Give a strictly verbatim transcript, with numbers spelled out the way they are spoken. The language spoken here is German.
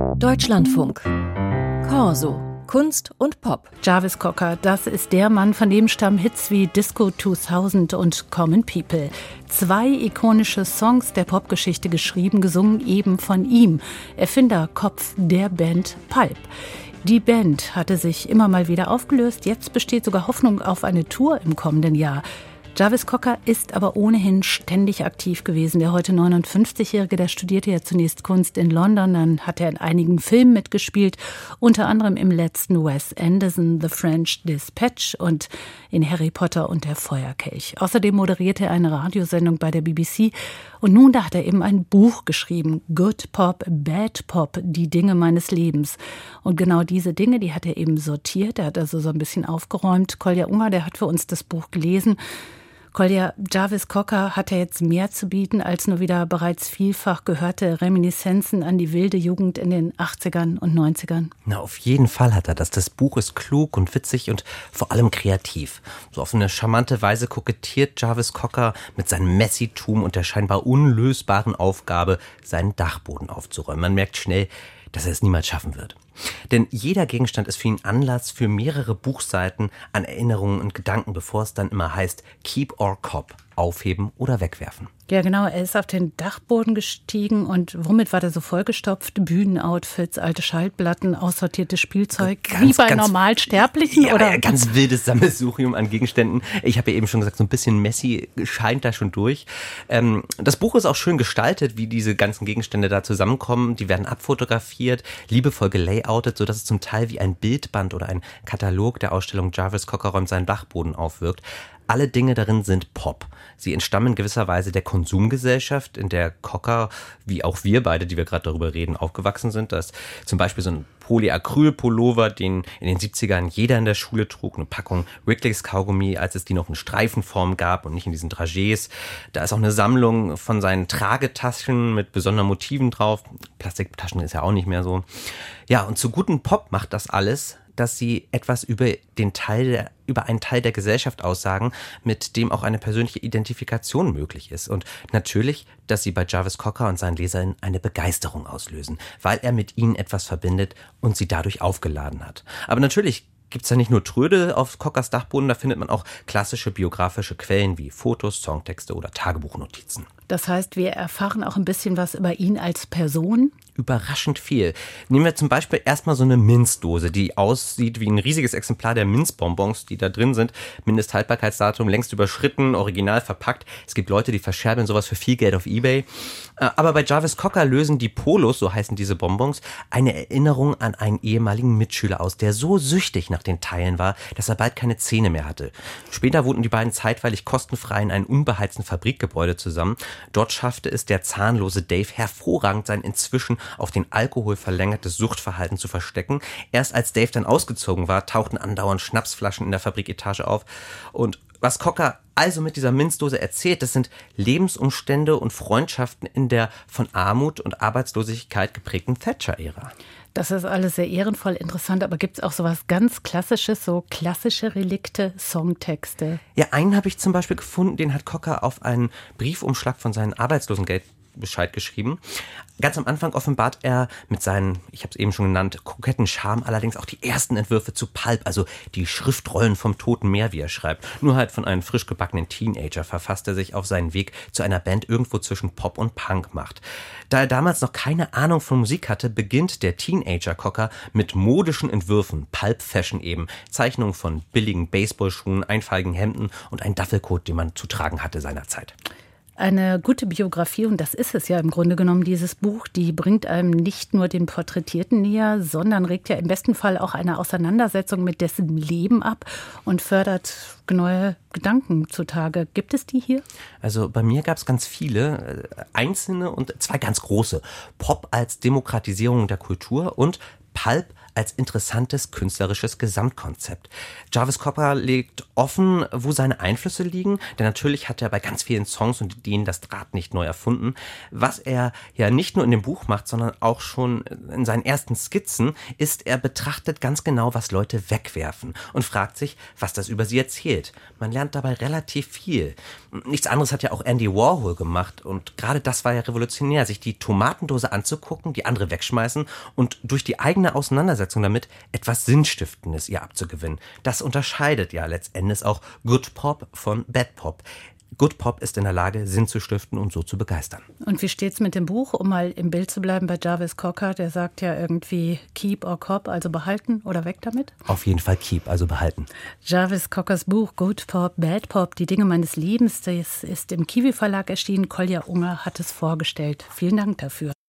Deutschlandfunk. Corso. Kunst und Pop. Jarvis Cocker, das ist der Mann, von dem stammen Hits wie Disco zweitausend und Common People. Zwei ikonische Songs der Popgeschichte geschrieben, gesungen eben von ihm. Erfinder, Kopf der Band Pulp. Die Band hatte sich immer mal wieder aufgelöst. Jetzt besteht sogar Hoffnung auf eine Tour im kommenden Jahr. Jarvis Cocker ist aber ohnehin ständig aktiv gewesen. Der heute neunundfünfzigjährige, der studierte ja zunächst Kunst in London, dann hat er in einigen Filmen mitgespielt, unter anderem im letzten Wes Anderson The French Dispatch und in Harry Potter und der Feuerkelch. Außerdem moderierte er eine Radiosendung bei der B B C und nun da hat er eben ein Buch geschrieben, Good Pop, Bad Pop, die Dinge meines Lebens. Und genau diese Dinge, die hat er eben sortiert, er hat also so ein bisschen aufgeräumt. Kolja Unger, der hat für uns das Buch gelesen. Kolja, Jarvis Cocker hat ja jetzt mehr zu bieten als nur wieder bereits vielfach gehörte Reminiszenzen an die wilde Jugend in den achtzigern und neunzigern. Na, auf jeden Fall hat er das. Das Buch ist klug und witzig und vor allem kreativ. So auf eine charmante Weise kokettiert Jarvis Cocker mit seinem Messitum und der scheinbar unlösbaren Aufgabe, seinen Dachboden aufzuräumen. Man merkt schnell, dass er es niemals schaffen wird. Denn jeder Gegenstand ist für ihn Anlass für mehrere Buchseiten an Erinnerungen und Gedanken, bevor es dann immer heißt, keep or cop, aufheben oder wegwerfen. Ja genau, er ist auf den Dachboden gestiegen und womit war der so vollgestopft? Bühnenoutfits, alte Schallplatten, aussortiertes Spielzeug, ganz, wie bei ganz, Normalsterblichen? Ja, oder? Ja, ganz wildes Sammelsurium an Gegenständen. Ich habe ja eben schon gesagt, so ein bisschen Messi scheint da schon durch. Ähm, das Buch ist auch schön gestaltet, wie diese ganzen Gegenstände da zusammenkommen. Die werden abfotografiert, liebevoll gelayoutet, sodass es zum Teil wie ein Bildband oder ein Katalog der Ausstellung Jarvis Cocker räumt seinen Dachboden aufwirkt. Alle Dinge darin sind Pop. Sie entstammen gewisserweise der Konsumgesellschaft, in der Cocker, wie auch wir beide, die wir gerade darüber reden, aufgewachsen sind. Da ist zum Beispiel so ein Polyacryl-Pullover, den in den siebzigern jeder in der Schule trug, eine Packung Wrigley's Kaugummi, als es die noch in Streifenform gab und nicht in diesen Dragés. Da ist auch eine Sammlung von seinen Tragetaschen mit besonderen Motiven drauf. Plastiktaschen ist ja auch nicht mehr so. Ja, und zu gutem Pop macht das alles, dass sie etwas über den Teil der, über einen Teil der Gesellschaft aussagen, mit dem auch eine persönliche Identifikation möglich ist. Und natürlich, dass sie bei Jarvis Cocker und seinen Lesern eine Begeisterung auslösen, weil er mit ihnen etwas verbindet und sie dadurch aufgeladen hat. Aber natürlich gibt es da nicht nur Trödel auf Cockers Dachboden, da findet man auch klassische biografische Quellen wie Fotos, Songtexte oder Tagebuchnotizen. Das heißt, wir erfahren auch ein bisschen was über ihn als Person? Überraschend viel. Nehmen wir zum Beispiel erstmal so eine Minzdose, die aussieht wie ein riesiges Exemplar der Minzbonbons, die da drin sind. Mindesthaltbarkeitsdatum längst überschritten, original verpackt. Es gibt Leute, die verscherbeln sowas für viel Geld auf eBay. Aber bei Jarvis Cocker lösen die Polos, so heißen diese Bonbons, eine Erinnerung an einen ehemaligen Mitschüler aus, der so süchtig nach den Teilen war, dass er bald keine Zähne mehr hatte. Später wohnten die beiden zeitweilig kostenfrei in einem unbeheizten Fabrikgebäude zusammen. Dort schaffte es der zahnlose Dave hervorragend, sein inzwischen auf den Alkohol verlängertes Suchtverhalten zu verstecken. Erst als Dave dann ausgezogen war, tauchten andauernd Schnapsflaschen in der Fabriketage auf. Und was Cocker also mit dieser Minzdose erzählt, das sind Lebensumstände und Freundschaften in der von Armut und Arbeitslosigkeit geprägten Thatcher-Ära. Das ist alles sehr ehrenvoll interessant, aber gibt es auch sowas ganz Klassisches, so klassische Relikte, Songtexte? Ja, einen habe ich zum Beispiel gefunden, den hat Cocker auf einen Briefumschlag von seinem Arbeitslosengeld Bescheid geschrieben. Ganz am Anfang offenbart er mit seinen, ich habe es eben schon genannt, koketten Charme allerdings auch die ersten Entwürfe zu Pulp, also die Schriftrollen vom Toten Meer, wie er schreibt. Nur halt von einem frisch gebackenen Teenager verfasst er sich auf seinen Weg zu einer Band irgendwo zwischen Pop und Punk macht. Da er damals noch keine Ahnung von Musik hatte, beginnt der Teenager-Cocker mit modischen Entwürfen, Pulp Fashion eben, Zeichnungen von billigen Baseballschuhen, einfachigen Hemden und ein Duffelcoat, den man zu tragen hatte seinerzeit. Eine gute Biografie, und das ist es ja im Grunde genommen, dieses Buch, die bringt einem nicht nur den Porträtierten näher, sondern regt ja im besten Fall auch eine Auseinandersetzung mit dessen Leben ab und fördert neue Gedanken zutage. Gibt es die hier? Also bei mir gab es ganz viele, einzelne und zwei ganz große. Pop als Demokratisierung der Kultur und Pulp als interessantes künstlerisches Gesamtkonzept. Jarvis Cocker legt offen, wo seine Einflüsse liegen, denn natürlich hat er bei ganz vielen Songs und Ideen das Rad nicht neu erfunden. Was er ja nicht nur in dem Buch macht, sondern auch schon in seinen ersten Skizzen, ist, er betrachtet ganz genau, was Leute wegwerfen und fragt sich, was das über sie erzählt. Man lernt dabei relativ viel. Nichts anderes hat ja auch Andy Warhol gemacht und gerade das war ja revolutionär, sich die Tomatendose anzugucken, die andere wegschmeißen und durch die eigene Auseinandersetzung damit etwas Sinnstiftendes ihr abzugewinnen. Das unterscheidet ja letztendlich auch Good Pop von Bad Pop. Good Pop ist in der Lage, Sinn zu stiften und so zu begeistern. Und wie steht's mit dem Buch, um mal im Bild zu bleiben bei Jarvis Cocker? Der sagt ja irgendwie keep or cop, also behalten oder weg damit? Auf jeden Fall keep, also behalten. Jarvis Cockers Buch Good Pop, Bad Pop, die Dinge meines Lebens, das ist im Kiwi Verlag erschienen. Kolja Unger hat es vorgestellt. Vielen Dank dafür.